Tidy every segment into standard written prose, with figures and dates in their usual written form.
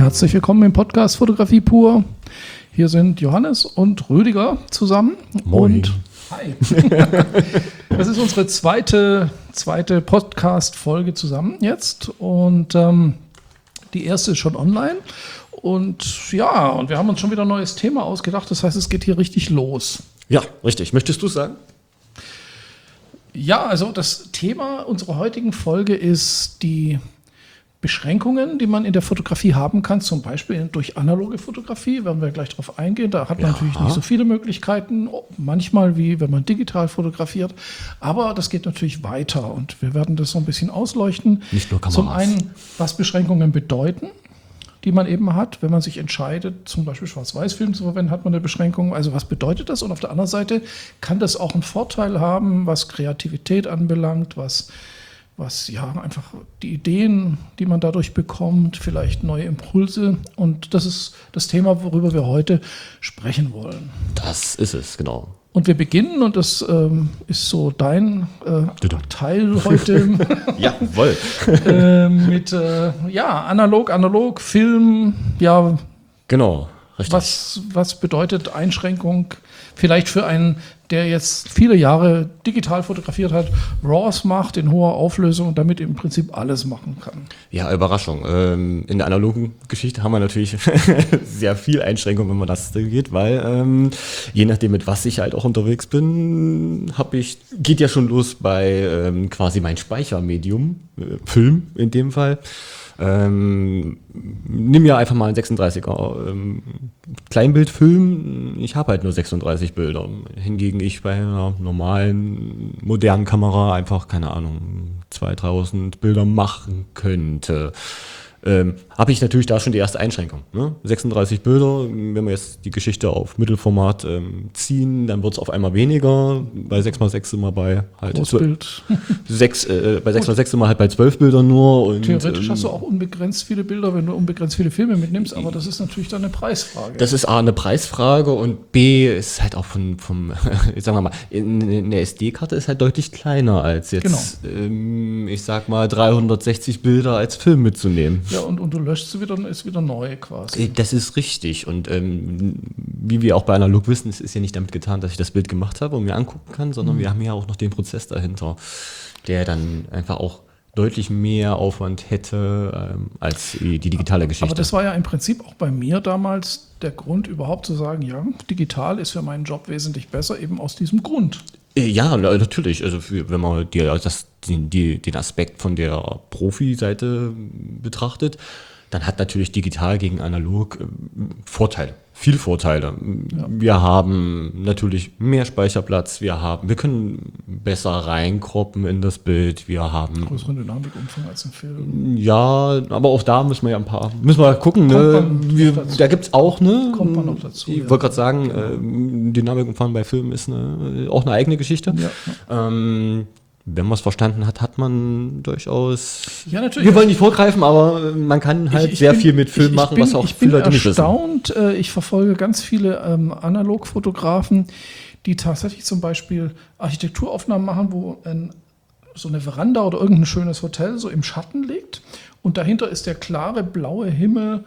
Herzlich willkommen im Podcast Fotografie pur. Hier sind Johannes und Rüdiger zusammen. Moin. Und hi. Das ist unsere zweite Podcast-Folge zusammen jetzt. Und die erste ist schon online. Und wir haben uns schon wieder ein neues Thema ausgedacht. Das heißt, es geht hier richtig los. Ja, richtig. Möchtest du es sagen? Ja, also das Thema unserer heutigen Folge ist die Beschränkungen, die man in der Fotografie haben kann, zum Beispiel durch analoge Fotografie, werden wir gleich darauf eingehen. Da hat man natürlich nicht so viele Möglichkeiten, manchmal wie wenn man digital fotografiert, aber das geht natürlich weiter und wir werden das so ein bisschen ausleuchten. Nicht nur Kameras. Zum einen, was Beschränkungen bedeuten, die man eben hat, wenn man sich entscheidet, zum Beispiel Schwarz-Weiß-Film zu verwenden, hat man eine Beschränkung. Also was bedeutet das? Und auf der anderen Seite kann das auch einen Vorteil haben, was Kreativität anbelangt, was einfach die Ideen, die man dadurch bekommt, vielleicht neue Impulse. Und das ist das Thema, worüber wir heute sprechen wollen. Das ist es, genau. Und wir beginnen, und das ist so dein Teil heute. Jawohl. Mit analog, Film, ja. Genau, richtig. Was bedeutet Einschränkung vielleicht für einen, der jetzt viele Jahre digital fotografiert hat, RAWs macht in hoher Auflösung und damit im Prinzip alles machen kann? Ja, Überraschung. In der analogen Geschichte haben wir natürlich sehr viel Einschränkung, wenn man das geht, weil je nachdem, mit was ich halt auch unterwegs bin, geht ja schon los bei quasi mein Speichermedium, Film in dem Fall. Nimm ja einfach mal einen 36er Kleinbildfilm. Ich habe halt nur 36 Bilder. Hingegen ich bei einer normalen, modernen Kamera einfach, 2.000-3.000 Bilder machen könnte. Habe ich natürlich da schon die erste Einschränkung. Ne? 36 Bilder, wenn wir jetzt die Geschichte auf Mittelformat ziehen, dann wird es auf einmal weniger. Bei 6x6 sind wir bei halt bei 6x6 sind wir halt bei 12 Bildern nur. Und, theoretisch hast du auch unbegrenzt viele Bilder, wenn du unbegrenzt viele Filme mitnimmst, aber das ist natürlich dann eine Preisfrage. Das ist A, eine Preisfrage, und B, ist halt auch vom sagen wir mal, eine SD-Karte ist halt deutlich kleiner als jetzt, ich sag mal, 360 Bilder als Film mitzunehmen. Ja, und du löschst sie wieder, ist wieder neu quasi. Das ist richtig. Und wie wir auch bei Analog wissen, es ist ja nicht damit getan, dass ich das Bild gemacht habe und mir angucken kann, sondern wir haben ja auch noch den Prozess dahinter, der dann einfach auch deutlich mehr Aufwand hätte als die digitale Geschichte. Aber das war ja im Prinzip auch bei mir damals der Grund, überhaupt zu sagen, ja, digital ist für meinen Job wesentlich besser, eben aus diesem Grund. Ja, natürlich. Also wenn man den Aspekt von der Profi-Seite betrachtet, dann hat natürlich digital gegen analog Vorteile. Viele Vorteile. Ja. Wir haben natürlich mehr Speicherplatz, wir können besser reinkroppen in das Bild, wir haben größeren Dynamikumfang als im Film. Ja, aber auch da müssen wir gucken. Da gibt es auch, kommt man noch dazu. Ich wollte gerade sagen, Dynamikumfang bei Filmen ist auch eine eigene Geschichte. Ja. Wenn man es verstanden hat, hat man durchaus. Ja, natürlich. Wir wollen nicht vorgreifen, aber man kann halt sehr viel mit Film machen, was auch viele Leute nicht wissen. Ich bin erstaunt. Ich verfolge ganz viele Analogfotografen, die tatsächlich zum Beispiel Architekturaufnahmen machen, wo so eine Veranda oder irgendein schönes Hotel so im Schatten liegt und dahinter ist der klare blaue Himmel.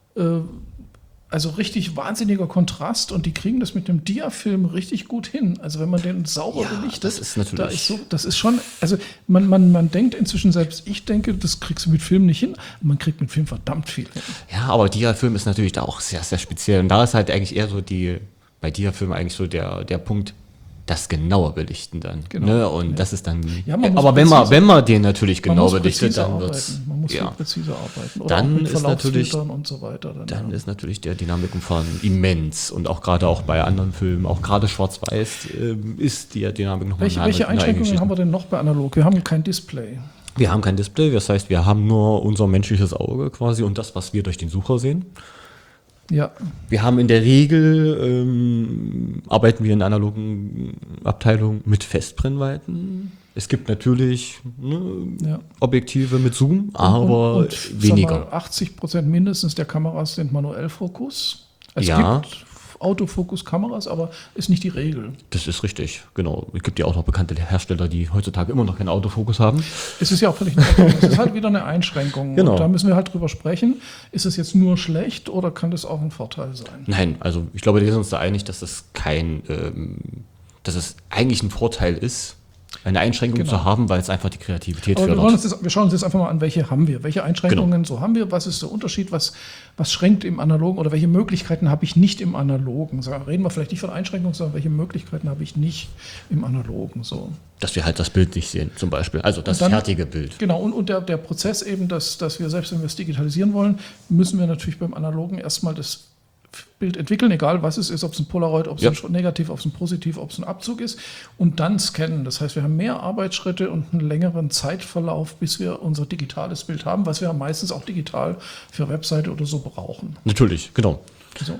Also richtig wahnsinniger Kontrast, und die kriegen das mit einem Diafilm richtig gut hin. Also wenn man den sauber belichtet, das ist natürlich. Das ist schon, also man denkt inzwischen, selbst ich denke, das kriegst du mit Film nicht hin. Man kriegt mit Film verdammt viel hin. Ja, aber Diafilm ist natürlich da auch sehr, sehr speziell. Und da ist halt eigentlich eher so bei Diafilm eigentlich so der Punkt, das genauer belichten dann. Genau. Ne? Und das ist dann. Ja, aber wenn man den natürlich genau belichtet, dann wird es. Man muss viel präziser arbeiten. Oder dann auch mit ist natürlich und so weiter. Dann ist natürlich der Dynamikumfang immens. Und auch gerade auch bei anderen Filmen, auch gerade Schwarz-Weiß, ist die Dynamik nochmal eine Welche Einschränkungen haben wir denn noch bei Analog? Wir haben kein Display. Wir haben kein Display, das heißt, wir haben nur unser menschliches Auge quasi und das, was wir durch den Sucher sehen. Ja. Wir haben in der Regel, arbeiten wir in der analogen Abteilung mit Festbrennweiten. Es gibt natürlich Objektive mit Zoom, aber und weniger. 80% mindestens der Kameras sind Manuellfokus. Es gibt Autofokus-Kameras, aber ist nicht die Regel. Das ist richtig, genau. Es gibt ja auch noch bekannte Hersteller, die heutzutage immer noch keinen Autofokus haben. Es ist ja auch völlig in Ordnung. Es ist halt wieder eine Einschränkung. Genau. Und da müssen wir halt drüber sprechen. Ist es jetzt nur schlecht oder kann das auch ein Vorteil sein? Nein, also ich glaube, wir sind uns da einig, dass es dass es eigentlich ein Vorteil ist, eine Einschränkung zu haben, weil es einfach die Kreativität Aber fördert. wir schauen uns jetzt einfach mal an, welche haben wir. Welche Einschränkungen so haben wir? Was ist der Unterschied? Was schränkt im Analogen oder welche Möglichkeiten habe ich nicht im Analogen? So, reden wir vielleicht nicht von Einschränkungen, sondern welche Möglichkeiten habe ich nicht im Analogen? So. Dass wir halt das Bild nicht sehen, zum Beispiel. Also das fertige Bild. Genau, und der Prozess eben, dass wir selbst, wenn wir es digitalisieren wollen, müssen wir natürlich beim Analogen erstmal das Bild entwickeln, egal was es ist, ob es ein Polaroid, ob es ein Negativ, ob es ein Positiv, ob es ein Abzug ist und dann scannen. Das heißt, wir haben mehr Arbeitsschritte und einen längeren Zeitverlauf, bis wir unser digitales Bild haben, was wir meistens auch digital für Webseite oder so brauchen. Natürlich, genau. So,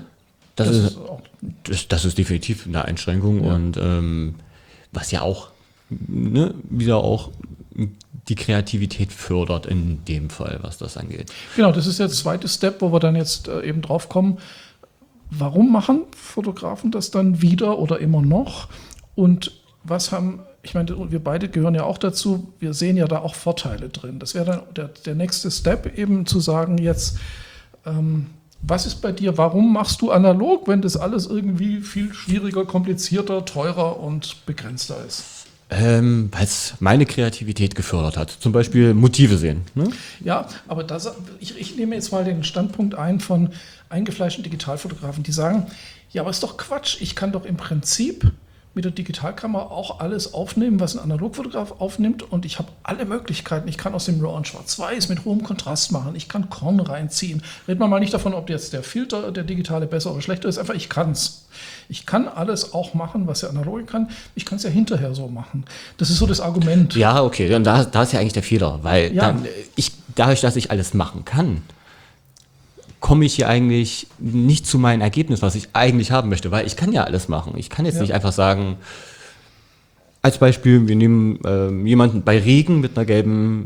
das ist definitiv eine Einschränkung und was ja auch wieder auch die Kreativität fördert in dem Fall, was das angeht. Genau, das ist der zweite Step, wo wir dann jetzt eben drauf kommen. Warum machen Fotografen das dann wieder oder immer noch? Und ich meine, wir beide gehören ja auch dazu, wir sehen ja da auch Vorteile drin. Das wäre dann der nächste Step, eben zu sagen jetzt, was ist bei dir, warum machst du analog, wenn das alles irgendwie viel schwieriger, komplizierter, teurer und begrenzter ist? Weil es meine Kreativität gefördert hat. Zum Beispiel Motive sehen. Ne? Ja, aber ich nehme jetzt mal den Standpunkt ein von eingefleischten Digitalfotografen, die sagen, ja, aber ist doch Quatsch, ich kann doch im Prinzip mit der Digitalkamera auch alles aufnehmen, was ein Analogfotograf aufnimmt und ich habe alle Möglichkeiten. Ich kann aus dem RAW und Schwarz-Weiß mit hohem Kontrast machen, ich kann Korn reinziehen. Reden wir mal nicht davon, ob jetzt der Filter, der digitale, besser oder schlechter ist, einfach ich kann es. Ich kann alles auch machen, was der Analoge kann. Ich kann es ja hinterher so machen. Das ist so das Argument. Ja, okay, und da ist ja eigentlich der Fehler, weil dadurch, dass ich alles machen kann, komme ich hier eigentlich nicht zu meinem Ergebnis, was ich eigentlich haben möchte, weil ich kann ja alles machen. Ich kann jetzt nicht einfach sagen, als Beispiel, wir nehmen jemanden bei Regen mit einer gelben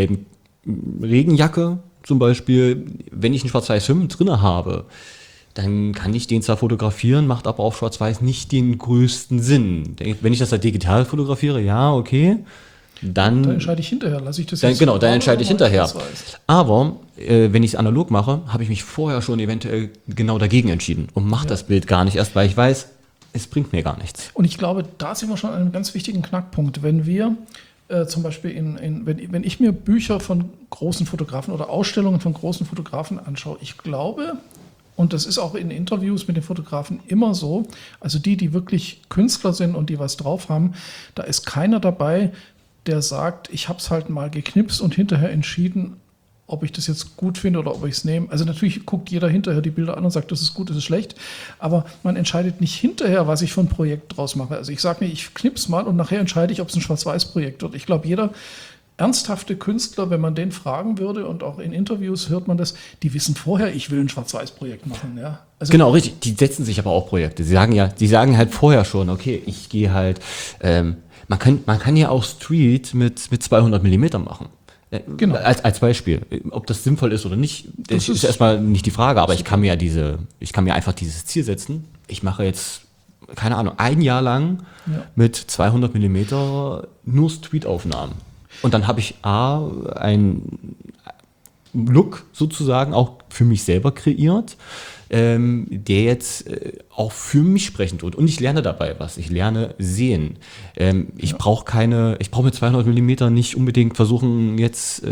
Regenjacke zum Beispiel, wenn ich einen Schwarz-Weiß-Film drin habe, dann kann ich den zwar fotografieren, macht aber auf Schwarz-Weiß nicht den größten Sinn. Wenn ich das halt digital fotografiere, ja, okay. Dann entscheide ich hinterher, lasse ich das dann, jetzt. Genau, dann entscheide ich hinterher. Schwarz-Weiß. Aber wenn ich es analog mache, habe ich mich vorher schon eventuell genau dagegen entschieden und mache das Bild gar nicht erst, weil ich weiß, es bringt mir gar nichts. Und ich glaube, da sind wir schon an einem ganz wichtigen Knackpunkt. Wenn wir zum Beispiel, wenn ich mir Bücher von großen Fotografen oder Ausstellungen von großen Fotografen anschaue, ich glaube, und das ist auch in Interviews mit den Fotografen immer so, also die wirklich Künstler sind und die was drauf haben, da ist keiner dabei, der sagt, ich habe es halt mal geknipst und hinterher entschieden, ob ich das jetzt gut finde oder ob ich es nehme. Also natürlich guckt jeder hinterher die Bilder an und sagt, das ist gut, das ist schlecht, aber man entscheidet nicht hinterher, was ich von Projekt draus mache. Also ich sage mir, ich knips mal und nachher entscheide ich, ob es ein Schwarz-Weiß-Projekt wird. Ich glaube, jeder ernsthafte Künstler, wenn man den fragen würde und auch in Interviews hört man das, die wissen vorher, ich will ein Schwarz-Weiß-Projekt machen. Ja? Also genau, richtig. Die setzen sich aber auch Projekte. Sie sagen halt vorher schon, okay, ich gehe halt, man kann ja auch Street mit 200 mm machen. Genau. Als Beispiel. Ob das sinnvoll ist oder nicht, das ist erstmal nicht die Frage, aber ich kann mir einfach dieses Ziel setzen. Ich mache jetzt, keine Ahnung, ein Jahr lang mit 200 mm nur Street-Aufnahmen. Und dann habe ich einen Look sozusagen auch für mich selber kreiert, der jetzt auch für mich sprechend tut. Und ich lerne dabei was. Ich lerne sehen. Ich brauche mit 200 mm nicht unbedingt versuchen, jetzt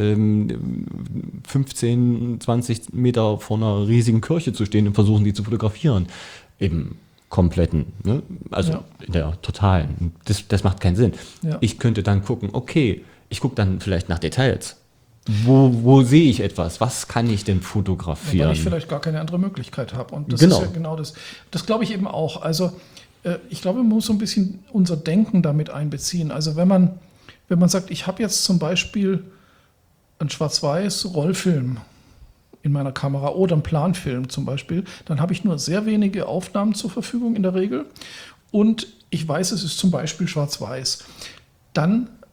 15, 20 Meter vor einer riesigen Kirche zu stehen und versuchen, die zu fotografieren. Im kompletten, ne? Also in der totalen. Das macht keinen Sinn. Ja. Ich könnte dann gucken, okay, ich gucke dann vielleicht nach Details. Wo sehe ich etwas? Was kann ich denn fotografieren? Weil ich vielleicht gar keine andere Möglichkeit habe. Und das ist ja genau das. Das glaube ich eben auch. Also ich glaube, man muss so ein bisschen unser Denken damit einbeziehen. Also wenn man sagt, ich habe jetzt zum Beispiel einen Schwarz-Weiß-Rollfilm in meiner Kamera oder einen Planfilm zum Beispiel, dann habe ich nur sehr wenige Aufnahmen zur Verfügung in der Regel. Und ich weiß, es ist zum Beispiel Schwarz-Weiß. Dann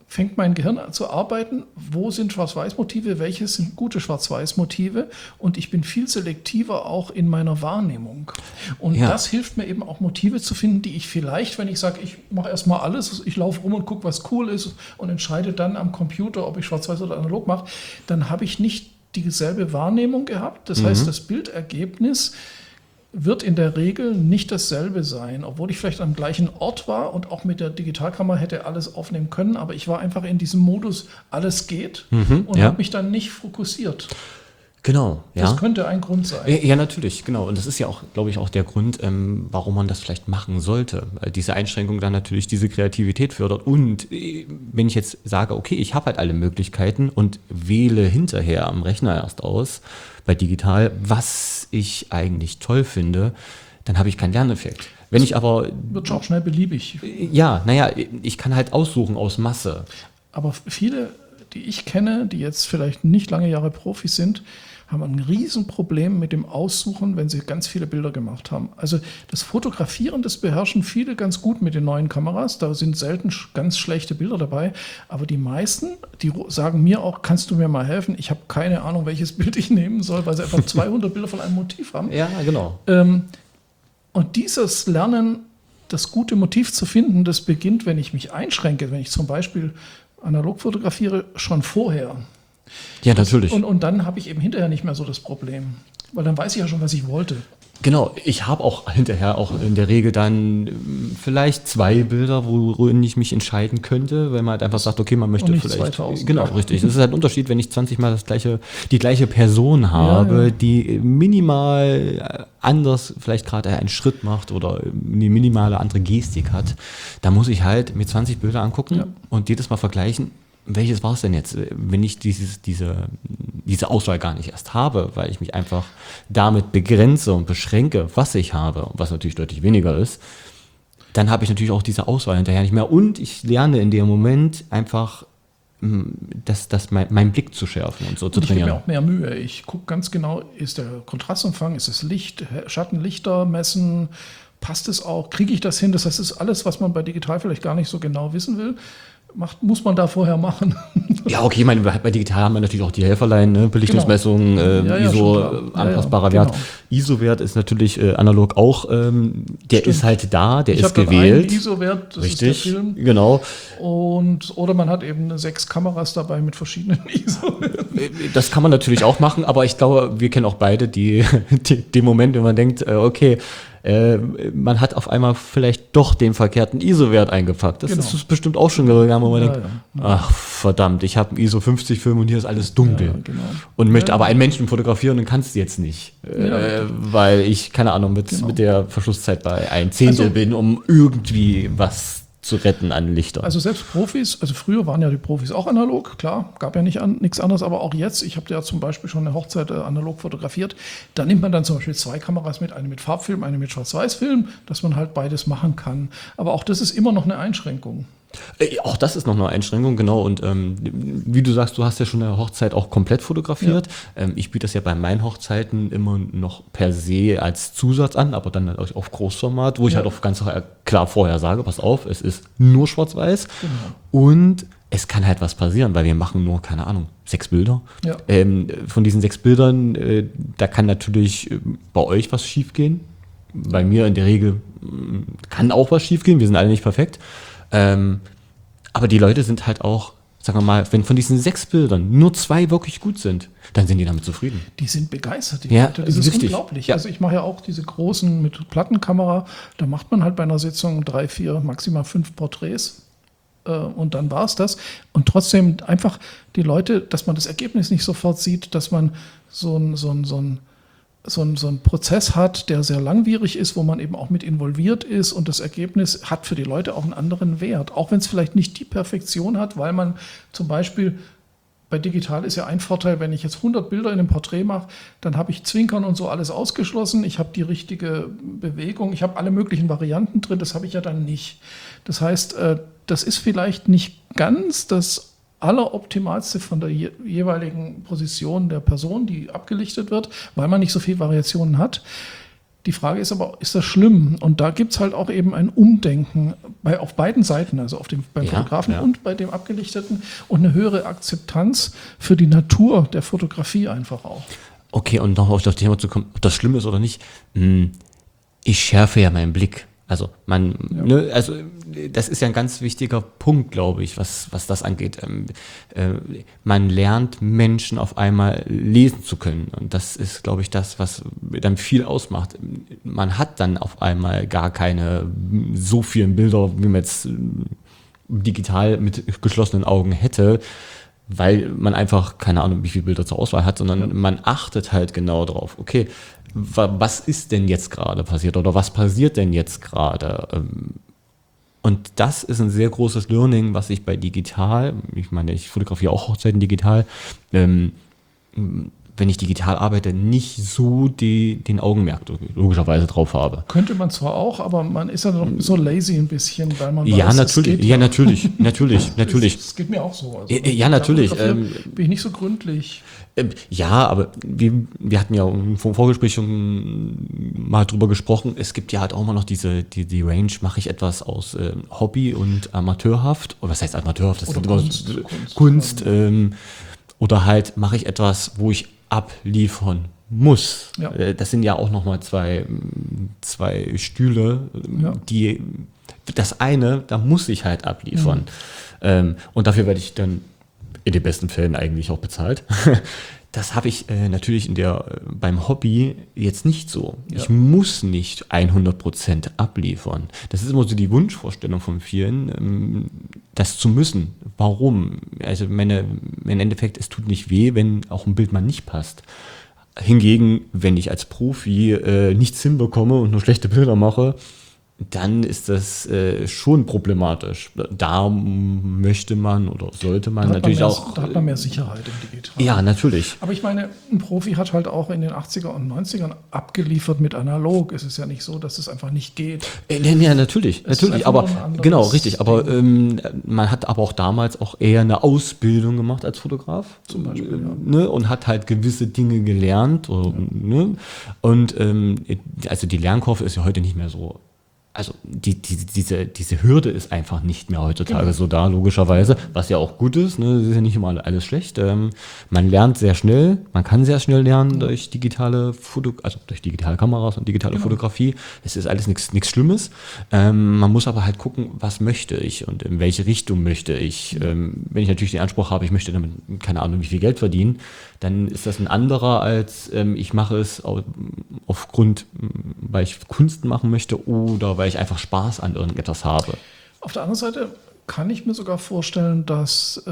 fängt mein Gehirn an zu arbeiten, wo sind Schwarz-Weiß-Motive, welche sind gute Schwarz-Weiß-Motive, und ich bin viel selektiver auch in meiner Wahrnehmung. Und das hilft mir eben auch, Motive zu finden, die ich vielleicht, wenn ich sage, ich mache erstmal alles, ich laufe rum und gucke, was cool ist und entscheide dann am Computer, ob ich Schwarz-Weiß oder analog mache, dann habe ich nicht dieselbe Wahrnehmung gehabt. Das heißt, das Bildergebnis wird in der Regel nicht dasselbe sein, obwohl ich vielleicht am gleichen Ort war und auch mit der Digitalkamera hätte alles aufnehmen können, aber ich war einfach in diesem Modus, alles geht, und habe mich dann nicht fokussiert. Genau, ja. Das könnte ein Grund sein. Ja, natürlich, genau. Und das ist ja auch, glaube ich, auch der Grund, warum man das vielleicht machen sollte. Weil diese Einschränkung dann natürlich diese Kreativität fördert. Und wenn ich jetzt sage, okay, ich habe halt alle Möglichkeiten und wähle hinterher am Rechner erst aus, bei digital, was ich eigentlich toll finde, dann habe ich keinen Lerneffekt. Wenn ich aber... Wird auch schnell beliebig. Ja, naja, ich kann halt aussuchen aus Masse. Aber viele, die ich kenne, die jetzt vielleicht nicht lange Jahre Profis sind, haben ein Riesenproblem mit dem Aussuchen, wenn sie ganz viele Bilder gemacht haben. Also das Fotografieren, das beherrschen viele ganz gut mit den neuen Kameras. Da sind selten ganz schlechte Bilder dabei. Aber die meisten, die sagen mir auch, kannst du mir mal helfen? Ich habe keine Ahnung, welches Bild ich nehmen soll, weil sie einfach 200 Bilder von einem Motiv haben. Ja, genau. Und dieses Lernen, das gute Motiv zu finden, das beginnt, wenn ich mich einschränke. Wenn ich zum Beispiel analog fotografiere, schon vorher. Ja, natürlich. Und dann habe ich eben hinterher nicht mehr so das Problem. Weil dann weiß ich ja schon, was ich wollte. Genau, ich habe auch hinterher auch in der Regel dann vielleicht 2 Bilder, worin ich mich entscheiden könnte, wenn man halt einfach sagt, okay, man möchte Und nicht vielleicht... 2000. Genau, richtig. Das ist halt ein Unterschied, wenn ich 20 Mal die gleiche Person habe, die minimal anders vielleicht gerade einen Schritt macht oder eine minimale andere Gestik hat. Da muss ich halt mir 20 Bilder angucken und jedes Mal vergleichen, welches war es denn jetzt, wenn ich diese Auswahl gar nicht erst habe, weil ich mich einfach damit begrenze und beschränke, was ich habe, was natürlich deutlich weniger ist, dann habe ich natürlich auch diese Auswahl hinterher nicht mehr. Und ich lerne in dem Moment einfach, meinen Blick zu schärfen und so zu trainieren. Ich gebe mir auch mehr Mühe. Ich gucke ganz genau, ist der Kontrastumfang, ist das Licht, Schattenlichter messen, passt es auch, kriege ich das hin? Das heißt, das ist alles, was man bei digital vielleicht gar nicht so genau wissen will. Muss man da vorher machen. Ja, okay, ich meine, bei digital haben wir natürlich auch die Helferlein, ne? Belichtungsmessung, ISO, anpassbarer Wert. Genau. ISO-Wert ist natürlich analog auch, der ist halt da, der ist gewählt. Einen ISO-Wert, das Richtig, ist der Film. Genau. Oder man hat eben 6 Kameras dabei mit verschiedenen ISO. Das kann man natürlich auch machen, aber ich glaube, wir kennen auch beide den Moment, wenn man denkt, okay, man hat auf einmal vielleicht doch den verkehrten ISO-Wert eingepackt. Das ist bestimmt auch schon gegangen, wo man denkt, ach verdammt, ich habe einen ISO 50-Film und hier ist alles dunkel. Ja, genau. Und möchte aber einen Menschen fotografieren und kann es jetzt nicht. Weil ich, keine Ahnung, mit der Verschlusszeit bei 1/10 bin, um irgendwie was zu retten an Lichter. Also selbst Profis, also früher waren ja die Profis auch analog, klar, gab ja nichts anderes, aber auch jetzt, ich habe ja zum Beispiel schon eine Hochzeit analog fotografiert, da nimmt man dann zum Beispiel 2 Kameras mit, eine mit Farbfilm, eine mit Schwarz-Weiß-Film, dass man halt beides machen kann. Aber auch das ist immer noch eine Einschränkung. Auch das ist noch eine Einschränkung, genau. Und wie du sagst, du hast ja schon eine Hochzeit auch komplett fotografiert. Ja. Ich biete das ja bei meinen Hochzeiten immer noch per se als Zusatz an, aber dann halt auf Großformat, wo ich halt auch ganz klar vorher sage, pass auf, es ist nur schwarz-weiß. Genau. Und es kann halt was passieren, weil wir machen nur, keine Ahnung, 6 Bilder. Ja. Von diesen 6 Bildern, da kann natürlich bei euch was schiefgehen. Bei mir in der Regel kann auch was schiefgehen, wir sind alle nicht perfekt. Aber die Leute sind halt auch, sagen wir mal, wenn von diesen 6 Bildern nur 2 wirklich gut sind, dann sind die damit zufrieden. Die sind begeistert, die Leute. Das ist richtig. Unglaublich. Ja. Also ich mache ja auch diese großen mit Plattenkamera, da macht man halt bei einer Sitzung 3, 4, maximal 5 Porträts und dann war es das. Und trotzdem einfach die Leute, dass man das Ergebnis nicht sofort sieht, dass man so ein Prozess hat, der sehr langwierig ist, wo man eben auch mit involviert ist und das Ergebnis hat für die Leute auch einen anderen Wert. Auch wenn es vielleicht nicht die Perfektion hat, weil man zum Beispiel bei digital ist ja ein Vorteil, wenn ich jetzt 100 Bilder in einem Porträt mache, dann habe ich Zwinkern und so alles ausgeschlossen, ich habe die richtige Bewegung, ich habe alle möglichen Varianten drin, das habe ich ja dann nicht. Das heißt, das ist vielleicht nicht ganz das Alleroptimalste von der jeweiligen Position der Person, die abgelichtet wird, weil man nicht so viele Variationen hat. Die Frage ist aber, ist das schlimm? Und da gibt es halt auch eben ein Umdenken auf beiden Seiten, also beim Fotografen und bei dem Abgelichteten und eine höhere Akzeptanz für die Natur der Fotografie einfach auch. Okay, und noch auf das Thema zu kommen, ob das schlimm ist oder nicht. Ich schärfe ja meinen Blick. Also das ist ja ein ganz wichtiger Punkt, glaube ich, was das angeht. Man lernt Menschen auf einmal lesen zu können. Und das ist, glaube ich, das, was dann viel ausmacht. Man hat dann auf einmal gar keine so vielen Bilder, wie man jetzt digital mit geschlossenen Augen hätte, weil man einfach keine Ahnung, wie viele Bilder zur Auswahl hat, sondern man achtet halt genau drauf. Okay, was ist denn jetzt gerade passiert oder was passiert denn jetzt gerade? Und das ist ein sehr großes Learning, was ich bei digital, ich meine, ich fotografiere auch Hochzeiten digital, wenn ich digital arbeite, nicht so den Augenmerk logischerweise drauf habe. Könnte man zwar auch, aber man ist ja noch so lazy ein bisschen, weil man weiß, natürlich, natürlich. Das geht mir auch so. Also, ja, natürlich. Bin ich nicht so gründlich. Ja, aber wir hatten ja im Vorgespräch schon mal drüber gesprochen, es gibt ja halt auch immer noch die Range, mache ich etwas aus Hobby und amateurhaft, oder was heißt amateurhaft? Das ist immer Kunst. Oder halt mache ich etwas, wo ich abliefern muss. Ja. Das sind ja auch nochmal zwei Stühle, die das eine, da muss ich halt abliefern. Und dafür werde ich dann in den besten Fällen eigentlich auch bezahlt. Das habe ich natürlich beim Hobby jetzt nicht so. Ja. Ich muss nicht 100% abliefern. Das ist immer so die Wunschvorstellung von vielen, das zu müssen. Warum? Also im Endeffekt, es tut nicht weh, wenn auch ein Bild mal nicht passt. Hingegen, wenn ich als Profi nichts hinbekomme und nur schlechte Bilder mache, dann ist das schon problematisch. Da möchte man oder sollte man natürlich auch... Da hat man mehr Sicherheit im Digital. Ja, natürlich. Aber ich meine, ein Profi hat halt auch in den 80er und 90ern abgeliefert mit analog. Es ist ja nicht so, dass es einfach nicht geht. Ja, natürlich. Aber genau, richtig. Aber man hat aber auch damals auch eher eine Ausbildung gemacht als Fotograf. Zum Beispiel, ne, und hat halt gewisse Dinge gelernt. Oder, ne, und also die Lernkurve ist ja heute nicht mehr so. Also diese Hürde ist einfach nicht mehr heutzutage so da, logischerweise, was ja auch gut ist, ne? Das ist ja nicht immer alles schlecht. Man lernt sehr schnell, man kann sehr schnell lernen durch digitale durch digitale Kameras und digitale Fotografie. Das ist alles nichts Schlimmes. Man muss aber halt gucken, was möchte ich und in welche Richtung möchte ich. Wenn ich natürlich den Anspruch habe, ich möchte damit keine Ahnung wie viel Geld verdienen, dann ist das ein anderer als ich mache es aufgrund, weil ich Kunst machen möchte oder weil ich einfach Spaß an irgendetwas habe. Auf der anderen Seite kann ich mir sogar vorstellen, dass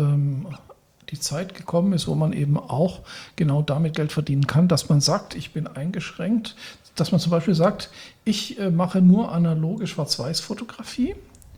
die Zeit gekommen ist, wo man eben auch genau damit Geld verdienen kann, dass man sagt, ich bin eingeschränkt, dass man zum Beispiel sagt, ich mache nur analoge Schwarz-Weiß-Fotografie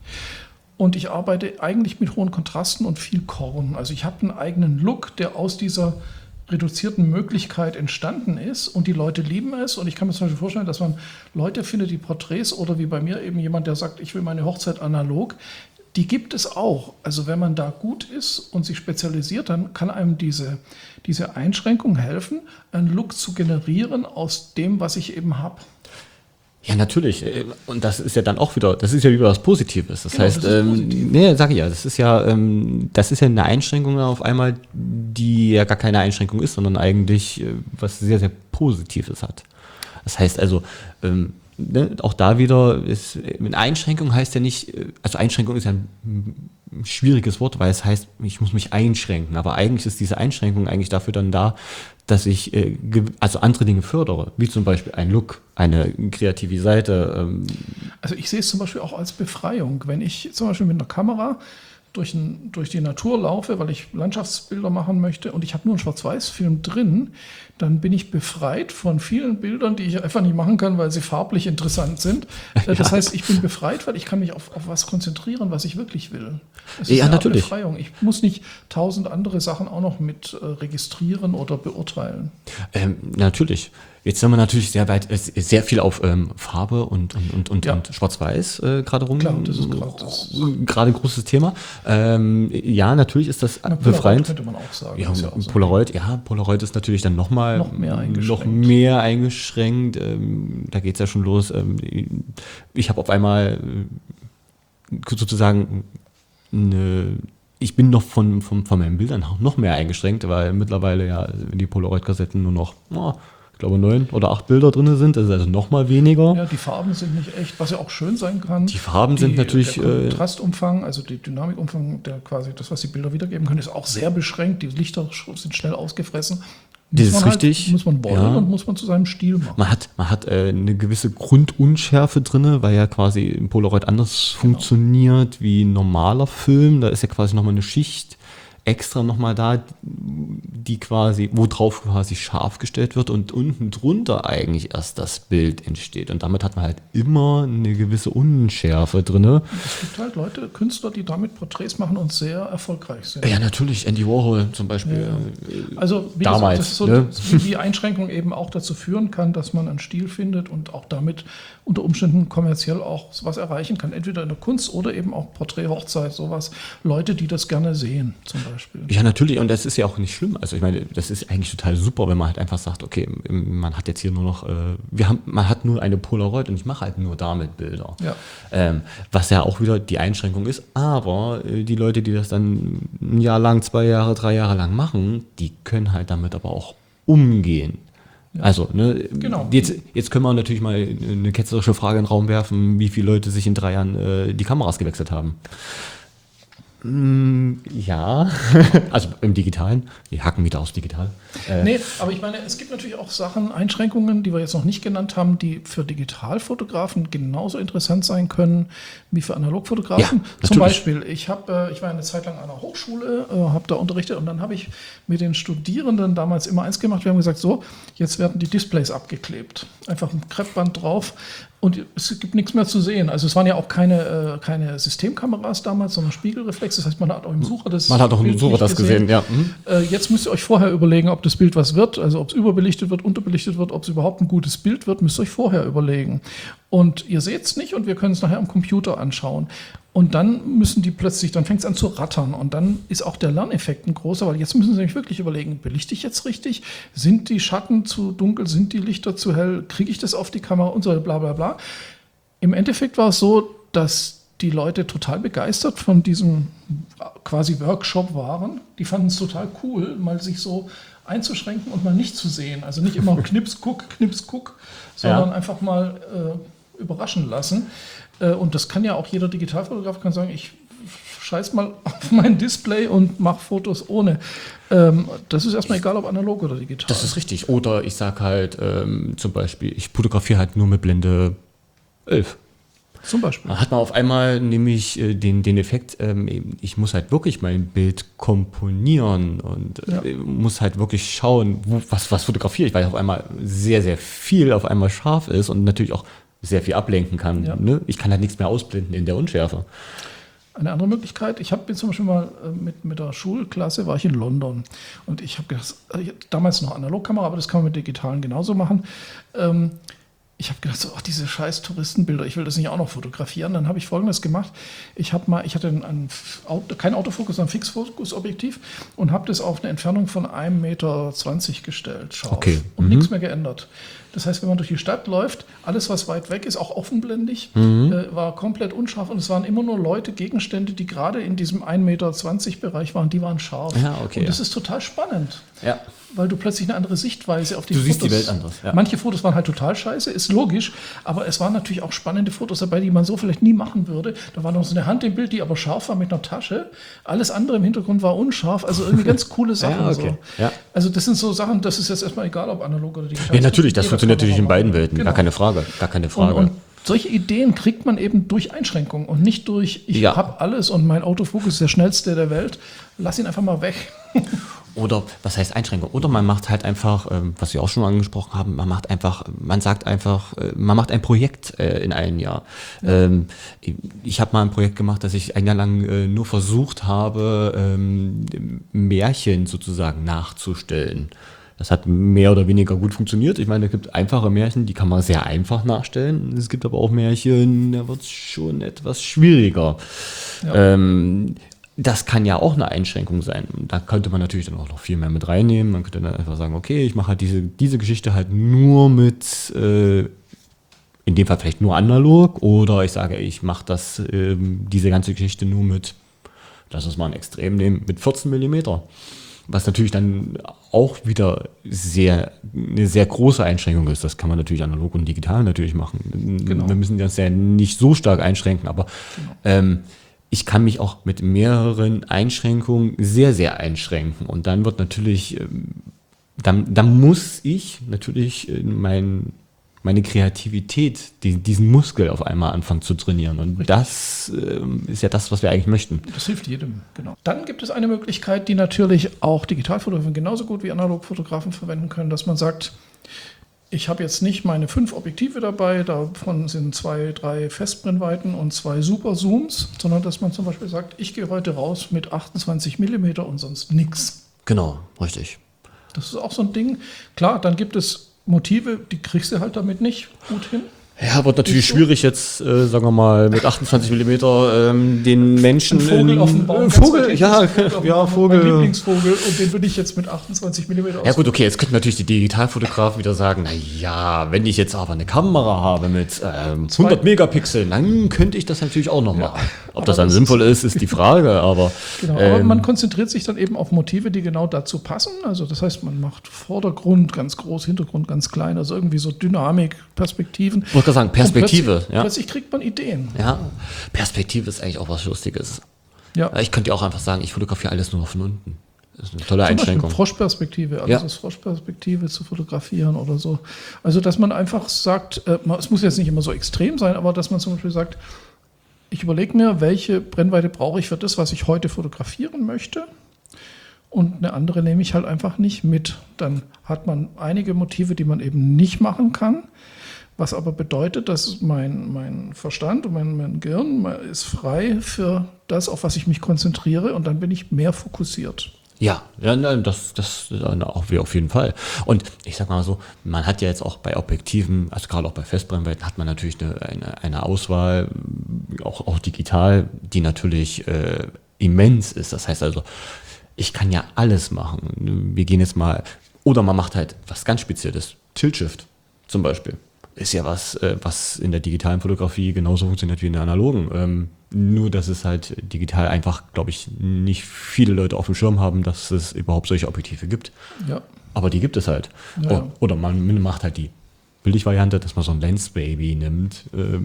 und ich arbeite eigentlich mit hohen Kontrasten und viel Korn. Also ich habe einen eigenen Look, der aus dieser reduzierten Möglichkeit entstanden ist und die Leute lieben es und ich kann mir zum Beispiel vorstellen, dass man Leute findet, die Porträts oder wie bei mir eben jemand, der sagt, ich will meine Hochzeit analog, die gibt es auch. Also wenn man da gut ist und sich spezialisiert, dann kann einem diese Einschränkung helfen, einen Look zu generieren aus dem, was ich eben habe. Ja, natürlich. Und das ist ja dann auch wieder, das ist ja wieder was Positives. Das heißt, sag ich ja, das ist ja eine Einschränkung auf einmal, die ja gar keine Einschränkung ist, sondern eigentlich was sehr, sehr Positives hat. Das heißt also, auch da wieder ist, mit Einschränkung heißt ja nicht, also Einschränkung ist ja ein schwieriges Wort, weil es heißt, ich muss mich einschränken. Aber eigentlich ist diese Einschränkung eigentlich dafür dann da, dass ich also andere Dinge fördere, wie zum Beispiel ein Look, eine kreative Seite. Also ich sehe es zum Beispiel auch als Befreiung. Wenn ich zum Beispiel mit einer Kamera durch die Natur laufe, weil ich Landschaftsbilder machen möchte und ich habe nur einen Schwarz-Weiß-Film drin, dann bin ich befreit von vielen Bildern, die ich einfach nicht machen kann, weil sie farblich interessant sind. Das heißt, ich bin befreit, weil ich kann mich auf was konzentrieren, was ich wirklich will. Es ist eine natürlich. Befreiung. Ich muss nicht 1000 andere Sachen auch noch mit registrieren oder beurteilen. Natürlich. Jetzt sind wir natürlich sehr viel auf Farbe und Schwarz-Weiß gerade rum. Klar, das ist gerade ein großes Thema. Ja, natürlich ist das befreiend. Könnte man auch sagen. Ja, auch so. Polaroid ist natürlich dann noch mehr eingeschränkt. Da geht es ja schon los. Ich habe auf einmal sozusagen ich bin noch von meinen Bildern noch mehr eingeschränkt, weil mittlerweile ja die Polaroid-Kassetten nur noch, ich glaube, 9 oder 8 Bilder drin sind, das ist also noch mal weniger. Ja, die Farben sind nicht echt, was ja auch schön sein kann. Die Farben sind natürlich... Der Kontrastumfang, also die Dynamikumfang, der quasi das, was die Bilder wiedergeben können, ist auch sehr beschränkt. Die Lichter sind schnell ausgefressen. Das ist richtig. Muss man wollen und muss man zu seinem Stil machen. Man hat eine gewisse Grundunschärfe drin, weil ja quasi im Polaroid anders funktioniert wie ein normaler Film. Da ist ja quasi nochmal eine Schicht extra nochmal da, die quasi, wo drauf quasi scharf gestellt wird und unten drunter eigentlich erst das Bild entsteht. Und damit hat man halt immer eine gewisse Unschärfe drin. Es gibt halt Leute, Künstler, die damit Porträts machen und sehr erfolgreich sind. Ja, natürlich. Andy Warhol zum Beispiel. Ja. Also wie damals, gesagt, das ist so, wie Einschränkung eben auch dazu führen kann, dass man einen Stil findet und auch damit unter Umständen kommerziell auch was erreichen kann. Entweder in der Kunst oder eben auch Porträt, Hochzeit, sowas. Leute, die das gerne sehen, zum Beispiel. Ja, natürlich. Und das ist ja auch nicht schlimm. Also ich meine, das ist eigentlich total super, wenn man halt einfach sagt, okay, man hat jetzt hier nur noch, man hat nur eine Polaroid und ich mache halt nur damit Bilder. Ja. Was ja auch wieder die Einschränkung ist. Aber die Leute, die das dann ein Jahr lang, 2 Jahre, 3 Jahre lang machen, die können halt damit aber auch umgehen. Ja. Also, genau. Jetzt können wir natürlich mal eine ketzerische Frage in den Raum werfen, wie viele Leute sich in 3 Jahren die Kameras gewechselt haben. Ja, also im Digitalen. Wir hacken wieder aus digital. Nee, aber ich meine, es gibt natürlich auch Einschränkungen, die wir jetzt noch nicht genannt haben, die für Digitalfotografen genauso interessant sein können wie für Analogfotografen. Ja, zum Beispiel, ich war eine Zeit lang an einer Hochschule, habe da unterrichtet und dann habe ich mit den Studierenden damals immer eins gemacht. Wir haben gesagt, so, jetzt werden die Displays abgeklebt. Einfach ein Kreppband drauf. Und es gibt nichts mehr zu sehen. Also es waren ja auch keine Systemkameras damals, sondern Spiegelreflex. Das heißt, man hat auch im Sucher das gesehen. Ja. Jetzt müsst ihr euch vorher überlegen, ob das Bild was wird, also ob es überbelichtet wird, unterbelichtet wird, ob es überhaupt ein gutes Bild wird, müsst ihr euch vorher überlegen. Und ihr seht es nicht und wir können es nachher am Computer anschauen. Und dann dann fängt es an zu rattern und dann ist auch der Lerneffekt ein großer, weil jetzt müssen sie sich wirklich überlegen, belichte ich jetzt richtig? Sind die Schatten zu dunkel? Sind die Lichter zu hell? Kriege ich das auf die Kamera? Und so bla bla bla. Im Endeffekt war es so, dass die Leute total begeistert von diesem quasi Workshop waren. Die fanden es total cool, mal sich so einzuschränken und mal nicht zu sehen. Also nicht immer Knips, guck, sondern einfach mal überraschen lassen. Und das kann ja auch jeder Digitalfotograf kann sagen, ich scheiß mal auf mein Display und mache Fotos ohne. Das ist erstmal egal, ob analog oder digital. Das ist richtig. Oder ich sage halt zum Beispiel, ich fotografiere halt nur mit Blende 11. Zum Beispiel. Hat man auf einmal nämlich den Effekt, ich muss halt wirklich mein Bild komponieren und muss halt wirklich schauen, was fotografiere ich, weil auf einmal sehr, sehr viel auf einmal scharf ist und natürlich auch sehr viel ablenken kann. Ja. Ne? Ich kann halt nichts mehr ausblenden in der Unschärfe. Eine andere Möglichkeit, bin zum Beispiel mal mit der Schulklasse, war ich in London und ich habe gedacht, damals noch Analogkamera, aber das kann man mit digitalen genauso machen. Ich habe gedacht, diese scheiß Touristenbilder, ich will das nicht auch noch fotografieren. Dann habe ich Folgendes gemacht. Ich hatte kein Autofokus, sondern Fixfokusobjektiv und habe das auf eine Entfernung von 1,20 Meter gestellt, scharf. Okay. Und nichts mehr geändert. Das heißt, wenn man durch die Stadt läuft, alles, was weit weg ist, auch offenblendig, war komplett unscharf. Und es waren immer nur Leute, Gegenstände, die gerade in diesem 1,20 Meter Bereich waren, die waren scharf. Ja, okay, und das ist total spannend. Ja. Weil du plötzlich eine andere Sichtweise auf die Fotos... Du siehst die Welt anders. Ja. Manche Fotos waren halt total scheiße, ist logisch, aber es waren natürlich auch spannende Fotos dabei, die man so vielleicht nie machen würde. Da war noch so eine Hand im Bild, die aber scharf war mit einer Tasche. Alles andere im Hintergrund war unscharf, also irgendwie ganz coole Sachen. Ja, okay. So. Ja. Also das sind so Sachen, das ist jetzt erstmal egal, ob analog oder digital. Ja, natürlich, das funktioniert natürlich in beiden Welten, genau. Gar keine Frage. Und solche Ideen kriegt man eben durch Einschränkungen und nicht durch, ich habe alles und mein Autofokus ist der schnellste der Welt, lass ihn einfach mal weg. Oder, was heißt Einschränkung? Oder man macht halt einfach, was wir auch schon angesprochen haben, man macht ein Projekt in einem Jahr. Ja. Ich habe mal ein Projekt gemacht, dass ich ein Jahr lang nur versucht habe, Märchen sozusagen nachzustellen. Das hat mehr oder weniger gut funktioniert. Ich meine, es gibt einfache Märchen, die kann man sehr einfach nachstellen. Es gibt aber auch Märchen, da wird es schon etwas schwieriger. Ja. Das kann ja auch eine Einschränkung sein. Da könnte man natürlich dann auch noch viel mehr mit reinnehmen. Man könnte dann einfach sagen, okay, ich mache halt diese Geschichte halt nur mit, in dem Fall vielleicht nur analog, oder ich sage, ich mache diese ganze Geschichte nur mit, lass uns mal ein Extrem nehmen, mit 14 Millimeter. Was natürlich dann auch wieder eine sehr große Einschränkung ist. Das kann man natürlich analog und digital natürlich machen. Genau. Wir müssen das ja nicht so stark einschränken, aber ich kann mich auch mit mehreren Einschränkungen sehr, sehr einschränken. Und dann wird natürlich, dann muss ich natürlich meine Kreativität, diesen Muskel auf einmal anfangen zu trainieren. Und das ist ja das, was wir eigentlich möchten. Das hilft jedem, genau. Dann gibt es eine Möglichkeit, die natürlich auch Digitalfotografen genauso gut wie Analogfotografen verwenden können, dass man sagt, ich habe jetzt nicht meine 5 Objektive dabei, davon sind 2, 3 Festbrennweiten und 2 Super-Zooms, sondern dass man zum Beispiel sagt, ich gehe heute raus mit 28 mm und sonst nichts. Genau, richtig. Das ist auch so ein Ding. Klar, dann gibt es Motive, die kriegst du halt damit nicht gut hin. Ja, wird natürlich so schwierig jetzt, sagen wir mal, mit 28 mm den Menschen... Ein Vogel auf dem Baum. Vogel, ja, Vogel. Mein Lieblingsvogel, und den würde ich jetzt mit 28 mm Ja gut, okay, jetzt könnten natürlich die Digitalfotografen wieder sagen, naja, wenn ich jetzt aber eine Kamera habe mit 100 Megapixeln, dann könnte ich das natürlich auch noch machen. Ob das dann sinnvoll ist die Frage, aber... Genau, aber man konzentriert sich dann eben auf Motive, die genau dazu passen. Also das heißt, man macht Vordergrund ganz groß, Hintergrund ganz klein, also irgendwie so Dynamik, Perspektiven. Ich wollte sagen, Perspektive. Plötzlich kriegt man Ideen. Ja, Perspektive ist eigentlich auch was Lustiges. Ja. Ich könnte ja auch einfach sagen, ich fotografiere alles nur von unten. Das ist eine tolle Zum Einschränkung. Beispiel Froschperspektive, alles aus Froschperspektive zu fotografieren oder so. Also dass man einfach sagt, es muss jetzt nicht immer so extrem sein, aber dass man zum Beispiel sagt, ich überlege mir, welche Brennweite brauche ich für das, was ich heute fotografieren möchte, und eine andere nehme ich halt einfach nicht mit. Dann hat man einige Motive, die man eben nicht machen kann, was aber bedeutet, dass mein Verstand und mein Gehirn ist frei für das, auf was ich mich konzentriere, und dann bin ich mehr fokussiert. Ja, nein, das auch auf jeden Fall. Und ich sag mal so, man hat ja jetzt auch bei Objektiven, also gerade auch bei Festbrennweiten, hat man natürlich eine Auswahl, auch digital, die natürlich immens ist. Das heißt also, ich kann ja alles machen. Wir gehen jetzt mal, oder man macht halt was ganz Spezielles, Tilt-Shift zum Beispiel. Ist ja was in der digitalen Fotografie genauso funktioniert wie in der analogen. Nur, dass es halt digital einfach, glaube ich, nicht viele Leute auf dem Schirm haben, dass es überhaupt solche Objektive gibt. Ja. Aber die gibt es halt. Ja. Oder man macht halt die Billigvariante, dass man so ein Lens-Baby nimmt.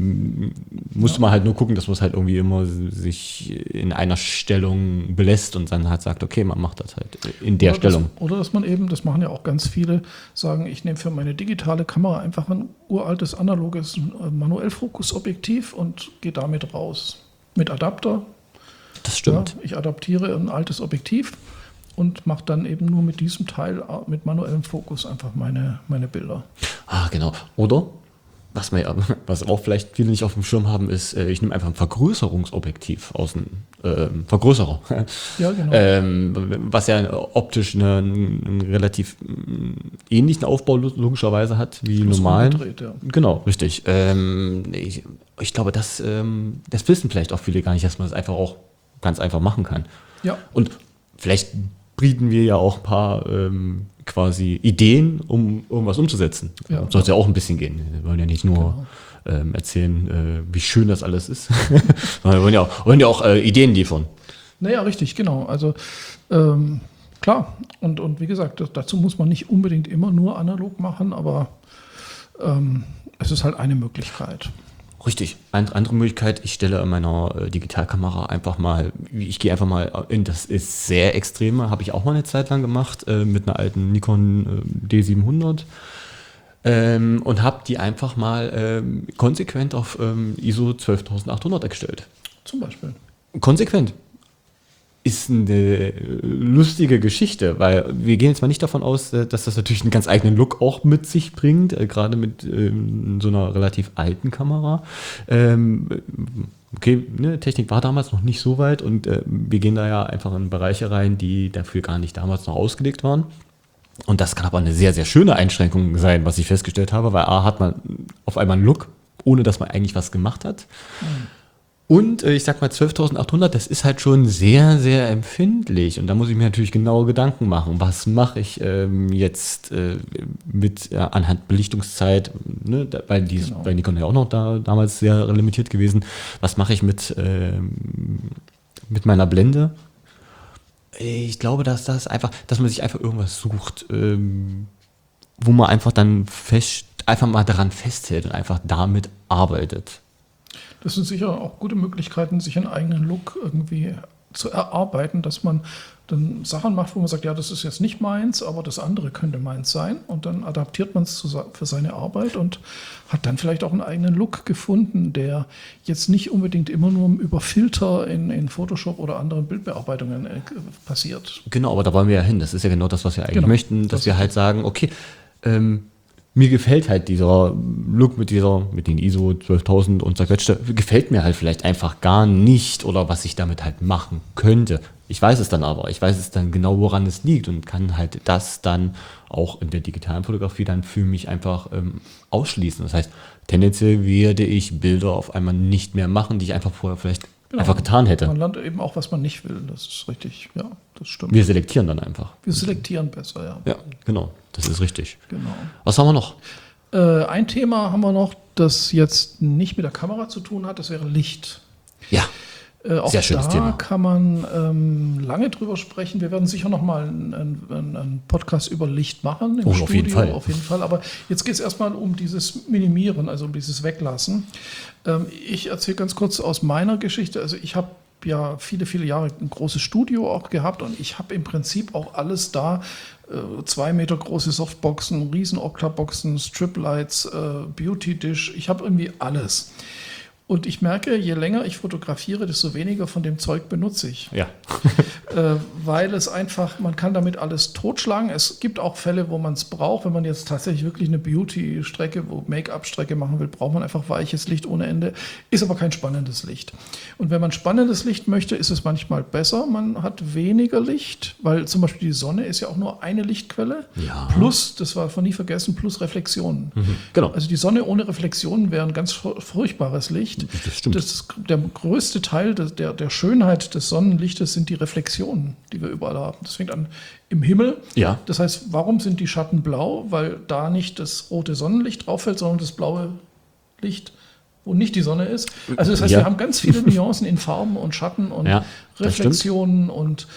Musste man halt nur gucken, dass man es halt irgendwie immer sich in einer Stellung belässt und dann halt sagt, okay, man macht das halt in der Stellung. Oder dass man eben, das machen ja auch ganz viele, sagen, ich nehme für meine digitale Kamera einfach ein uraltes, analoges Manuellfokusobjektiv und gehe damit raus. Mit Adapter. Das stimmt. Ja, ich adaptiere ein altes Objektiv und mache dann eben nur mit diesem Teil, mit manuellem Fokus, einfach meine Bilder. Ah, genau. Oder, was auch vielleicht viele nicht auf dem Schirm haben, ist, ich nehme einfach ein Vergrößerungsobjektiv aus einem Vergrößerer. Ja, genau. Was ja optisch einen relativ ähnlichen Aufbau logischerweise hat wie normalen. Umgedreht, ja. Genau, richtig. Ich glaube, das wissen vielleicht auch viele gar nicht, dass man das einfach auch ganz einfach machen kann. Ja. Und vielleicht bieten wir ja auch ein paar quasi Ideen, um irgendwas umzusetzen. Ja. Soll es ja auch ein bisschen gehen. Wir wollen ja nicht nur erzählen, wie schön das alles ist, sondern wir wollen ja auch Ideen liefern. Naja, richtig, genau. Also klar, und wie gesagt, dazu muss man nicht unbedingt immer nur analog machen, aber es ist halt eine Möglichkeit. Richtig. Eine andere Möglichkeit, ich stelle in meiner Digitalkamera einfach mal, ich gehe einfach mal in, das ist sehr extreme, habe ich auch mal eine Zeit lang gemacht, mit einer alten Nikon D700 und habe die einfach mal konsequent auf ISO 12800 gestellt. Zum Beispiel. Konsequent. Ist eine lustige Geschichte, weil wir gehen jetzt mal nicht davon aus, dass das natürlich einen ganz eigenen Look auch mit sich bringt, gerade mit so einer relativ alten Kamera. Okay, ne, Technik war damals noch nicht so weit und wir gehen da ja einfach in Bereiche rein, die dafür gar nicht damals noch ausgelegt waren. Und das kann aber eine sehr, sehr schöne Einschränkung sein, was ich festgestellt habe, weil A hat man auf einmal einen Look, ohne dass man eigentlich was gemacht hat. Und ich sag mal 12.800, das ist halt schon sehr, sehr empfindlich. Und da muss ich mir natürlich genaue Gedanken machen. Was mache ich jetzt mit anhand Belichtungszeit, ne, weil bei Nikon ja auch noch damals sehr limitiert gewesen. Was mache ich mit meiner Blende? Ich glaube, dass man sich einfach irgendwas sucht, wo man einfach dann einfach mal daran festhält und einfach damit arbeitet. Das sind sicher auch gute Möglichkeiten, sich einen eigenen Look irgendwie zu erarbeiten, dass man dann Sachen macht, wo man sagt, ja, das ist jetzt nicht meins, aber das andere könnte meins sein. Und dann adaptiert man es für seine Arbeit und hat dann vielleicht auch einen eigenen Look gefunden, der jetzt nicht unbedingt immer nur über Filter in Photoshop oder anderen Bildbearbeitungen passiert. Genau, aber da wollen wir ja hin. Das ist ja genau das, was wir eigentlich möchten, dass wir halt sagen, okay, mir gefällt halt dieser Look mit den ISO 12.000 und zerquetschte, gefällt mir halt vielleicht einfach gar nicht oder was ich damit halt machen könnte. Ich weiß es dann aber, ich weiß es dann genau, woran es liegt und kann halt das dann auch in der digitalen Fotografie dann für mich einfach ausschließen. Das heißt, tendenziell werde ich Bilder auf einmal nicht mehr machen, die ich einfach vorher vielleicht einfach getan hätte. Man lernt eben auch, was man nicht will, das ist richtig, ja, das stimmt. Wir selektieren dann einfach. Wir selektieren besser, ja. Ja, genau, das ist richtig. Genau. Was haben wir noch? Ein Thema haben wir noch, das jetzt nicht mit der Kamera zu tun hat, das wäre Licht. Ja, auch sehr schönes Thema. Da kann man lange drüber sprechen. Wir werden sicher nochmal einen Podcast über Licht machen im Studio. Auf jeden Fall. Aber jetzt geht es erstmal um dieses Minimieren, also um dieses Weglassen. Ich erzähle ganz kurz aus meiner Geschichte. Also ich habe ja viele, viele Jahre ein großes Studio auch gehabt und ich habe im Prinzip auch alles da, 2 Meter große Softboxen, riesen Octa-Boxen, Striplights, Beauty-Dish, ich habe irgendwie alles. Und ich merke, je länger ich fotografiere, desto weniger von dem Zeug benutze ich. Ja. Weil es einfach, man kann damit alles totschlagen. Es gibt auch Fälle, wo man es braucht. Wenn man jetzt tatsächlich wirklich eine Beauty-Strecke, wo Make-up-Strecke machen will, braucht man einfach weiches Licht ohne Ende. Ist aber kein spannendes Licht. Und wenn man spannendes Licht möchte, ist es manchmal besser. Man hat weniger Licht, weil zum Beispiel die Sonne ist ja auch nur eine Lichtquelle. Ja. Plus, das darf man nie vergessen, plus Reflexionen. Genau. Also die Sonne ohne Reflexionen wäre ein ganz furchtbares Licht. Das stimmt. Der größte Teil der Schönheit des Sonnenlichtes sind die Reflexionen, die wir überall haben. Das fängt an im Himmel. Ja. Das heißt, warum sind die Schatten blau? Weil da nicht das rote Sonnenlicht drauf fällt, sondern das blaue Licht, wo nicht die Sonne ist. Also das heißt, wir haben ganz viele Nuancen in Farben und Schatten und Reflexionen und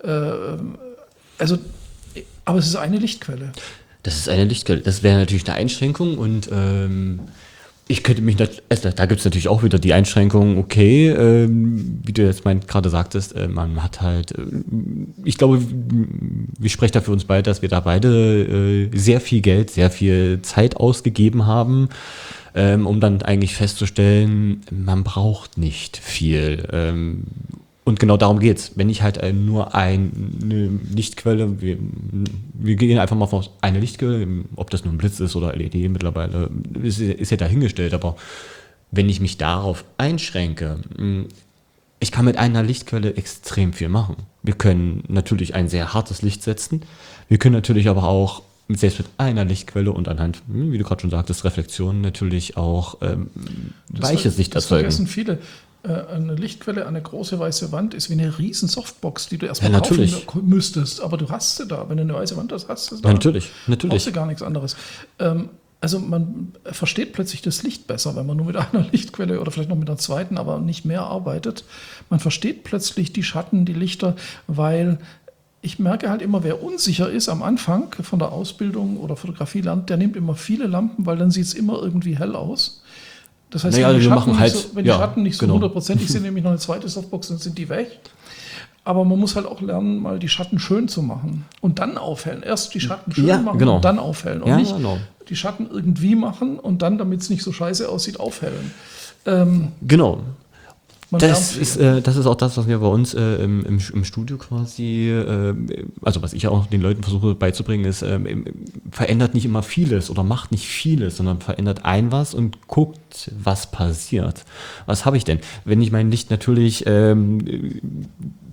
aber es ist eine Lichtquelle. Das ist eine Lichtquelle. Das wäre natürlich eine Einschränkung und ich könnte mich, da gibt es natürlich auch wieder die Einschränkung, okay, wie du jetzt gerade sagtest, man hat halt, ich glaube, wir sprechen da für uns beide, dass wir da beide sehr viel Geld, sehr viel Zeit ausgegeben haben, um dann eigentlich festzustellen, man braucht nicht viel. Und genau darum geht's. Wenn ich halt nur eine Lichtquelle, wir gehen einfach mal auf eine Lichtquelle, ob das nun ein Blitz ist oder LED mittlerweile, ist ja dahingestellt. Aber wenn ich mich darauf einschränke, ich kann mit einer Lichtquelle extrem viel machen. Wir können natürlich ein sehr hartes Licht setzen. Wir können natürlich aber auch selbst mit einer Lichtquelle und anhand, wie du gerade schon sagtest, Reflexionen natürlich auch weiches Licht erzeugen. Das vergessen viele. Eine Lichtquelle, eine große weiße Wand ist wie eine riesen Softbox, die du erstmal kaufen müsstest. Aber du hast sie da. Wenn du eine weiße Wand hast, hast du sie da. Natürlich. Brauchst du gar nichts anderes. Also man versteht plötzlich das Licht besser, wenn man nur mit einer Lichtquelle oder vielleicht noch mit einer zweiten, aber nicht mehr arbeitet. Man versteht plötzlich die Schatten, die Lichter, weil ich merke halt immer, wer unsicher ist am Anfang von der Ausbildung oder Fotografie lernt, der nimmt immer viele Lampen, weil dann sieht es immer irgendwie hell aus. Das heißt, wenn die Schatten nicht so 100%ig sind, nämlich noch eine zweite Softbox, dann sind die weg. Aber man muss halt auch lernen, mal die Schatten schön zu machen und dann aufhellen. Erst die Schatten schön machen und dann aufhellen. Und nicht die Schatten irgendwie machen und dann, damit es nicht so scheiße aussieht, aufhellen. Genau. Das ist auch das, was wir bei uns im Studio quasi, also was ich auch den Leuten versuche beizubringen, ist, verändert nicht immer vieles oder macht nicht vieles, sondern verändert was und guckt, was passiert. Was habe ich denn? Wenn ich mein Licht natürlich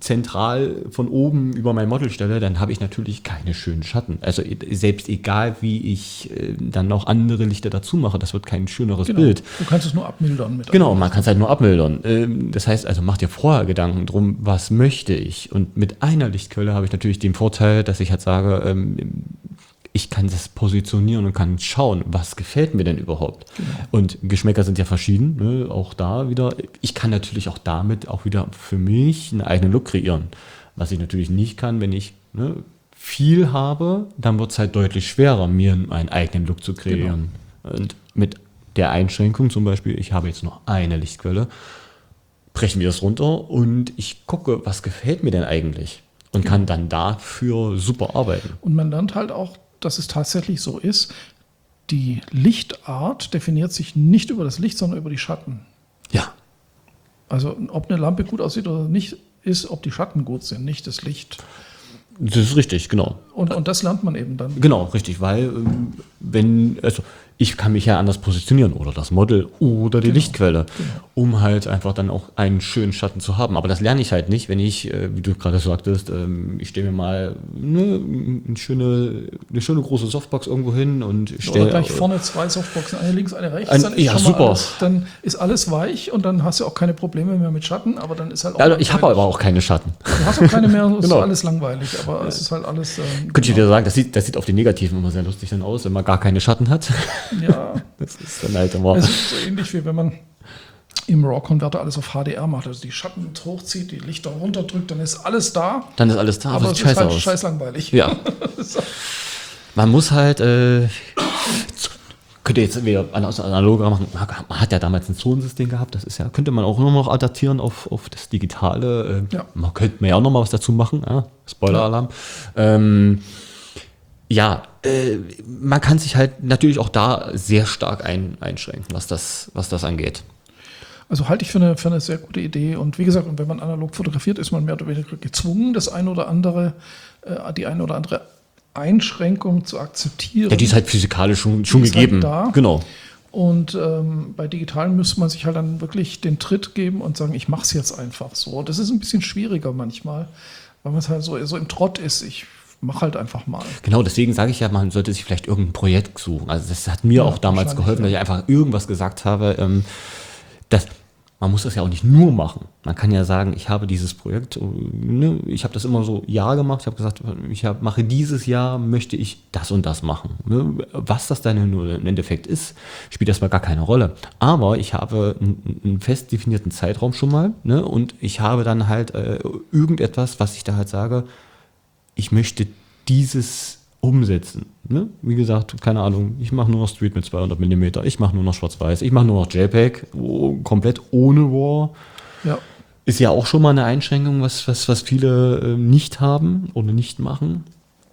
zentral von oben über mein Model stelle, dann habe ich natürlich keine schönen Schatten. Also selbst egal, wie ich dann noch andere Lichter dazu mache, das wird kein schöneres Bild. Du kannst es nur abmildern. Genau, man kann es halt nur abmildern. Das heißt also, mach dir vorher Gedanken drum, was möchte ich? Und mit einer Lichtquelle habe ich natürlich den Vorteil, dass ich halt sage, ich kann das positionieren und kann schauen, was gefällt mir denn überhaupt. Genau. Und Geschmäcker sind ja verschieden, ne? Auch da wieder. Ich kann natürlich auch damit auch wieder für mich einen eigenen Look kreieren. Was ich natürlich nicht kann, wenn ich viel habe, dann wird es halt deutlich schwerer, mir einen eigenen Look zu kreieren. Genau. Und mit der Einschränkung zum Beispiel, ich habe jetzt noch eine Lichtquelle, brechen wir das runter und ich gucke, was gefällt mir denn eigentlich? Und kann dann dafür super arbeiten. Und man lernt halt auch, dass es tatsächlich so ist, die Lichtart definiert sich nicht über das Licht, sondern über die Schatten. Ja. Also ob eine Lampe gut aussieht oder nicht, ist, ob die Schatten gut sind, nicht das Licht. Das ist richtig, genau. Und das lernt man eben dann. Genau, richtig, weil ich kann mich ja anders positionieren oder das Model oder die Lichtquelle, um halt einfach dann auch einen schönen Schatten zu haben. Aber das lerne ich halt nicht, wenn ich, wie du gerade sagtest, ich stelle mir mal eine schöne große Softbox irgendwo hin und stelle... Oder gleich vorne 2 Softboxen, eine links, eine rechts. Dann ist alles weich und dann hast du auch keine Probleme mehr mit Schatten, aber dann ist halt auch... Ja, ich habe aber auch keine Schatten. Du hast auch keine mehr, es ist alles langweilig, aber es ist halt alles... Könnte ich dir sagen, das sieht auf den Negativen immer sehr lustig dann aus, wenn man gar keine Schatten hat. Ja, das ist dann halt immer. Es ist so ähnlich wie wenn man im RAW-Konverter alles auf HDR macht, also die Schatten hochzieht, die Lichter runterdrückt, dann ist alles da. Dann ist alles da, aber es ist halt scheiß langweilig. Ja. So. Man muss halt, könnte jetzt wieder analoger machen, man hat ja damals ein Zonensystem gehabt, das ist ja, könnte man auch immer noch adaptieren auf das Digitale. Man könnte ja auch noch mal was dazu machen, Spoiler-Alarm. Man kann sich halt natürlich auch da sehr stark einschränken, was das angeht. Also halte ich für eine sehr gute Idee. Und wie gesagt, wenn man analog fotografiert, ist man mehr oder weniger gezwungen, die eine oder andere Einschränkung zu akzeptieren. Ja, die ist halt physikalisch schon gegeben. Halt da. Genau. Und bei Digitalen müsste man sich halt dann wirklich den Tritt geben und sagen, ich mache es jetzt einfach so. Das ist ein bisschen schwieriger manchmal, weil man es halt so im Trott ist. Ich mach halt einfach mal. Genau, deswegen sage ich ja, man sollte sich vielleicht irgendein Projekt suchen. Also das hat mir auch damals geholfen, dass ich einfach irgendwas gesagt habe, man muss das ja auch nicht nur machen. Man kann ja sagen, ich habe dieses Projekt, ich habe das immer so gemacht, ich habe gesagt, mache dieses Jahr, möchte ich das und das machen. Was das dann im Endeffekt ist, spielt erstmal gar keine Rolle. Aber ich habe einen fest definierten Zeitraum schon mal, und ich habe dann halt irgendetwas, was ich da halt sage, ich möchte dieses umsetzen. Wie gesagt, keine Ahnung, ich mache nur noch Street mit 200 mm, ich mache nur noch Schwarz-Weiß, ich mache nur noch JPEG, komplett ohne RAW. Ja. Ist ja auch schon mal eine Einschränkung, was viele nicht haben oder nicht machen.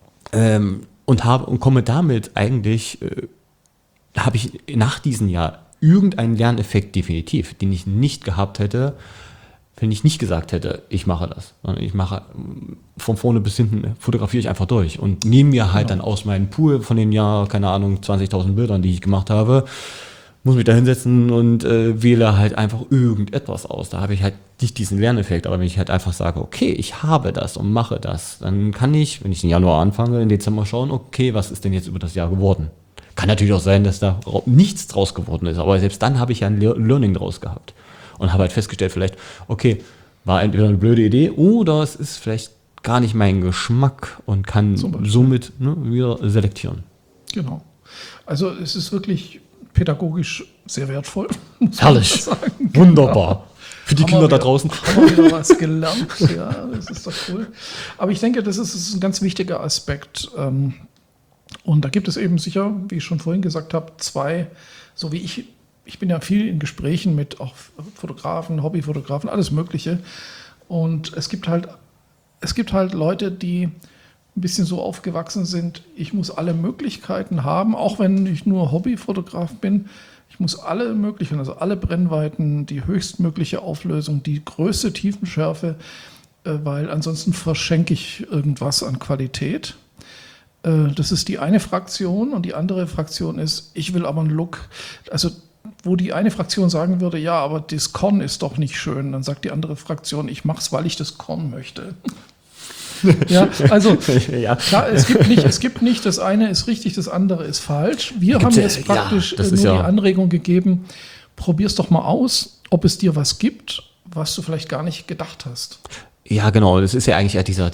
Und komme damit eigentlich, habe ich nach diesem Jahr irgendeinen Lerneffekt definitiv, den ich nicht gehabt hätte, wenn ich nicht gesagt hätte, ich mache das. Ich mache von vorne bis hinten, fotografiere ich einfach durch und nehme mir halt dann aus meinem Pool von dem Jahr, keine Ahnung, 20.000 Bildern, die ich gemacht habe, muss mich da hinsetzen und wähle halt einfach irgendetwas aus. Da habe ich halt nicht diesen Lerneffekt, aber wenn ich halt einfach sage, okay, ich habe das und mache das, dann kann ich, wenn ich im Januar anfange, im Dezember schauen, okay, was ist denn jetzt über das Jahr geworden? Kann natürlich auch sein, dass da nichts draus geworden ist, aber selbst dann habe ich ja ein Learning draus gehabt. Und habe halt festgestellt, vielleicht, okay, war entweder eine blöde Idee oder es ist vielleicht gar nicht mein Geschmack und kann somit wieder selektieren. Genau. Also es ist wirklich pädagogisch sehr wertvoll. Herrlich, wunderbar. Für die Kinder da draußen. Haben wir wieder was gelernt. Ja, das ist doch cool. Aber ich denke, das ist ein ganz wichtiger Aspekt. Und da gibt es eben sicher, wie ich schon vorhin gesagt habe, zwei, so wie ich bin ja viel in Gesprächen mit auch Fotografen, Hobbyfotografen, alles Mögliche. Und es gibt halt Leute, die ein bisschen so aufgewachsen sind, ich muss alle Möglichkeiten haben, auch wenn ich nur Hobbyfotograf bin. Ich muss alle möglichen, also alle Brennweiten, die höchstmögliche Auflösung, die größte Tiefenschärfe, weil ansonsten verschenke ich irgendwas an Qualität. Das ist die eine Fraktion und die andere Fraktion ist, ich will aber einen Look, also wo die eine Fraktion sagen würde, ja, aber das Korn ist doch nicht schön. Dann sagt die andere Fraktion, ich mache es, weil ich das Korn möchte. Ja, also Ja. klar, es gibt nicht, das eine ist richtig, das andere ist falsch. Wir haben jetzt praktisch nur die Anregung gegeben, probier's doch mal aus, ob es dir was gibt, was du vielleicht gar nicht gedacht hast. Ja, genau. Das ist ja eigentlich dieser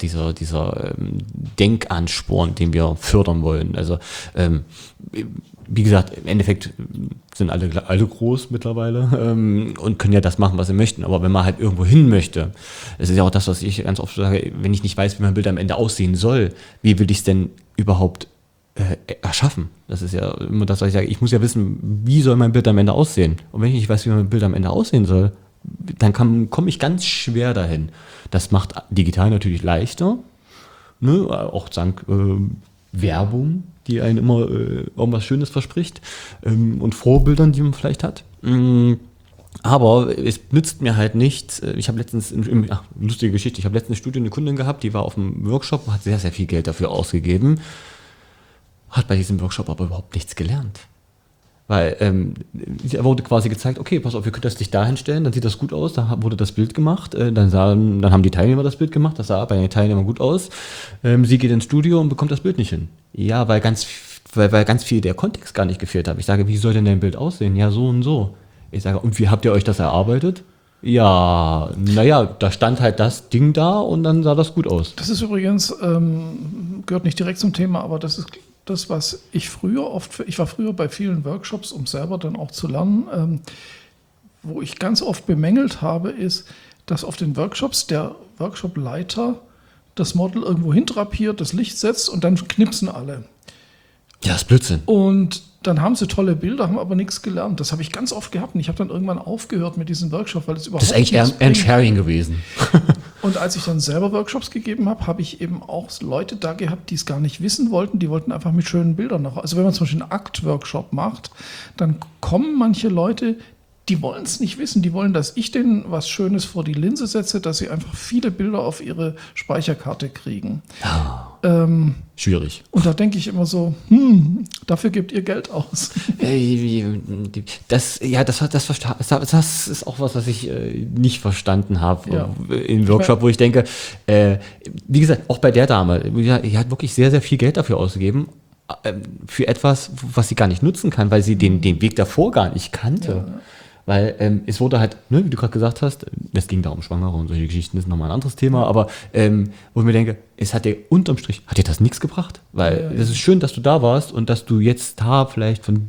Denkansporn, den wir fördern wollen. Also, wie gesagt, im Endeffekt sind alle groß mittlerweile und können ja das machen, was sie möchten. Aber wenn man halt irgendwo hin möchte, das ist ja auch das, was ich ganz oft sage, wenn ich nicht weiß, wie mein Bild am Ende aussehen soll, wie will ich es denn überhaupt erschaffen? Das ist ja immer das, was ich sage. Ich muss ja wissen, wie soll mein Bild am Ende aussehen? Und wenn ich nicht weiß, wie mein Bild am Ende aussehen soll, dann komme ich ganz schwer dahin. Das macht digital natürlich leichter, ne? Auch dank Werbung, die einen immer irgendwas Schönes verspricht und Vorbildern, die man vielleicht hat. Aber es nützt mir halt nichts. Ich habe letztens, lustige Geschichte, ich habe letztens eine Kundin gehabt, die war auf einem Workshop und hat sehr, sehr viel Geld dafür ausgegeben, hat bei diesem Workshop aber überhaupt nichts gelernt. Weil er wurde quasi gezeigt, okay, pass auf, wir können das dich dahin stellen, dann sieht das gut aus, da wurde das Bild gemacht, dann haben die Teilnehmer das Bild gemacht, das sah bei den Teilnehmern gut aus. Sie geht ins Studio und bekommt das Bild nicht hin. Ja, weil ganz viel der Kontext gar nicht gefehlt hat. Ich sage, wie soll denn dein Bild aussehen? Ja, so und so. Ich sage, und wie habt ihr euch das erarbeitet? Ja, naja, da stand halt das Ding da und dann sah das gut aus. Das ist übrigens, gehört nicht direkt zum Thema, aber das ist das, was ich war früher bei vielen Workshops, um selber dann auch zu lernen, wo ich ganz oft bemängelt habe, ist, dass auf den Workshops der Workshopleiter das Model irgendwo hintrapiert, das Licht setzt und dann knipsen alle. Ja, das ist Blödsinn. Und dann haben sie tolle Bilder, haben aber nichts gelernt. Das habe ich ganz oft gehabt und ich habe dann irgendwann aufgehört mit diesem Workshop, weil es überhaupt nichts bringt. Das ist eigentlich Sharing gewesen. Und als ich dann selber Workshops gegeben habe, habe ich eben auch Leute da gehabt, die es gar nicht wissen wollten. Die wollten einfach mit schönen Bildern nach. Also wenn man zum Beispiel einen Akt-Workshop macht, dann kommen manche Leute, die wollen es nicht wissen. Die wollen, dass ich denen was Schönes vor die Linse setze, dass sie einfach viele Bilder auf ihre Speicherkarte kriegen. Schwierig. Und da denke ich immer so, dafür gebt ihr Geld aus. Das ist auch was ich nicht verstanden habe im Workshop, wo ich denke, wie gesagt, auch bei der Dame, die hat wirklich sehr, sehr viel Geld dafür ausgegeben, für etwas, was sie gar nicht nutzen kann, weil sie den Weg davor gar nicht kannte. Ja. Weil es wurde halt, ne, wie du gerade gesagt hast, es ging da um Schwangere und solche Geschichten, das ist nochmal ein anderes Thema, aber wo ich mir denke, es hat dir unterm Strich, hat dir das nichts gebracht? Weil es ist schön, dass du da warst und dass du jetzt vielleicht von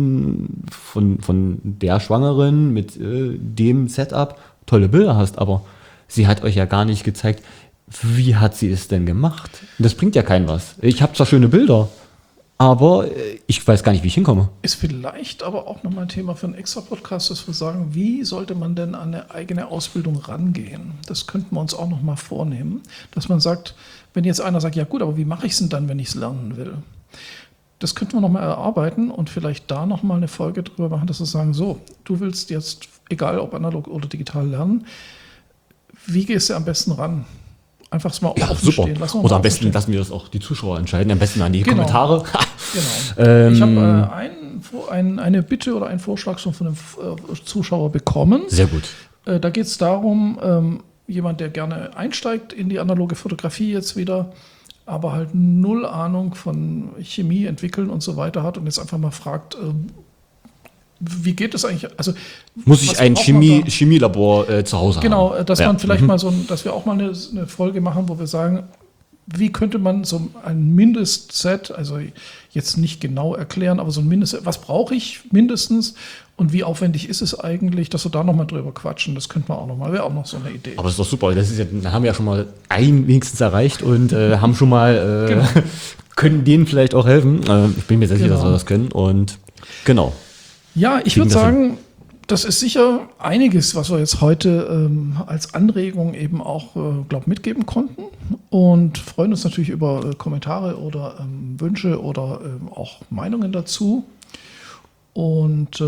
der Schwangeren mit dem Setup tolle Bilder hast, aber sie hat euch ja gar nicht gezeigt, wie hat sie es denn gemacht? Das bringt ja keinem was. Ich habe zwar schöne Bilder, aber ich weiß gar nicht, wie ich hinkomme. Ist vielleicht aber auch nochmal ein Thema für einen extra Podcast, dass wir sagen, wie sollte man denn an eine eigene Ausbildung rangehen? Das könnten wir uns auch nochmal vornehmen, dass man sagt, wenn jetzt einer sagt, ja gut, aber wie mache ich es denn dann, wenn ich es lernen will? Das könnten wir nochmal erarbeiten und vielleicht da nochmal eine Folge drüber machen, dass wir sagen, so, du willst jetzt, egal ob analog oder digital lernen, wie gehst du am besten ran? Einfach mal offen stehen. Oder am besten lassen wir das auch die Zuschauer entscheiden. Am besten an die Kommentare. Genau. Ich habe eine Bitte oder einen Vorschlag schon von einem Zuschauer bekommen. Sehr gut. Da geht es darum, jemand, der gerne einsteigt in die analoge Fotografie jetzt wieder, aber halt null Ahnung von Chemie entwickeln und so weiter hat und jetzt einfach mal fragt, wie geht es eigentlich? Also, muss ich ein Chemielabor zu Hause haben? Genau, dass man vielleicht mal dass wir auch mal eine Folge machen, wo wir sagen, wie könnte man so ein Mindestset, also jetzt nicht genau erklären, aber so ein Mindestset, was brauche ich mindestens und wie aufwendig ist es eigentlich, dass wir da nochmal drüber quatschen, das könnte man auch nochmal, wäre auch noch so eine Idee. Aber das ist doch super, da haben wir ja schon mal einen wenigstens erreicht und haben schon mal, können denen vielleicht auch helfen. Ich bin mir sehr sicher, dass wir das können und genau. Ja, ich würde sagen, das ist sicher einiges, was wir jetzt heute als Anregung eben auch, mitgeben konnten und freuen uns natürlich über Kommentare oder Wünsche oder auch Meinungen dazu. Und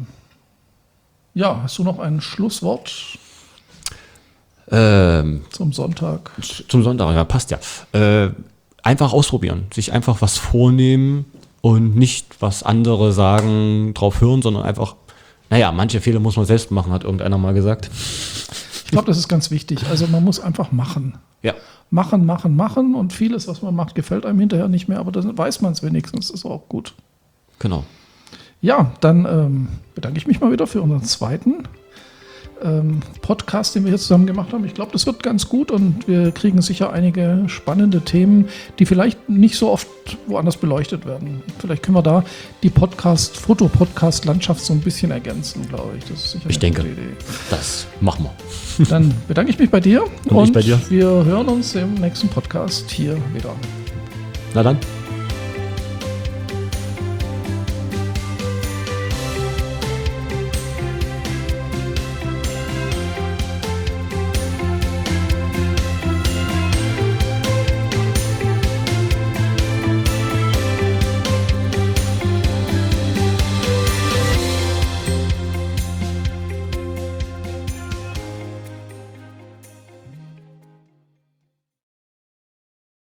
hast du noch ein Schlusswort zum Sonntag? Zum Sonntag, ja, passt ja. Einfach ausprobieren, sich einfach was vornehmen und nicht, was andere sagen, drauf hören, sondern einfach Naja, manche Fehler muss man selbst machen, hat irgendeiner mal gesagt. Ich glaube, das ist ganz wichtig. Also man muss einfach machen. Ja. Machen. Und vieles, was man macht, gefällt einem hinterher nicht mehr, aber dann weiß man es wenigstens. Das ist auch gut. Genau. Ja, dann bedanke ich mich mal wieder für unseren zweiten Podcast, den wir hier zusammen gemacht haben. Ich glaube, das wird ganz gut und wir kriegen sicher einige spannende Themen, die vielleicht nicht so oft woanders beleuchtet werden. Vielleicht können wir da die Fotopodcast-Landschaft so ein bisschen ergänzen, glaube ich. Das ist sicher eine gute Idee. Das machen wir. Dann bedanke ich mich bei dir und ich bei dir. Wir hören uns im nächsten Podcast hier wieder. Na dann.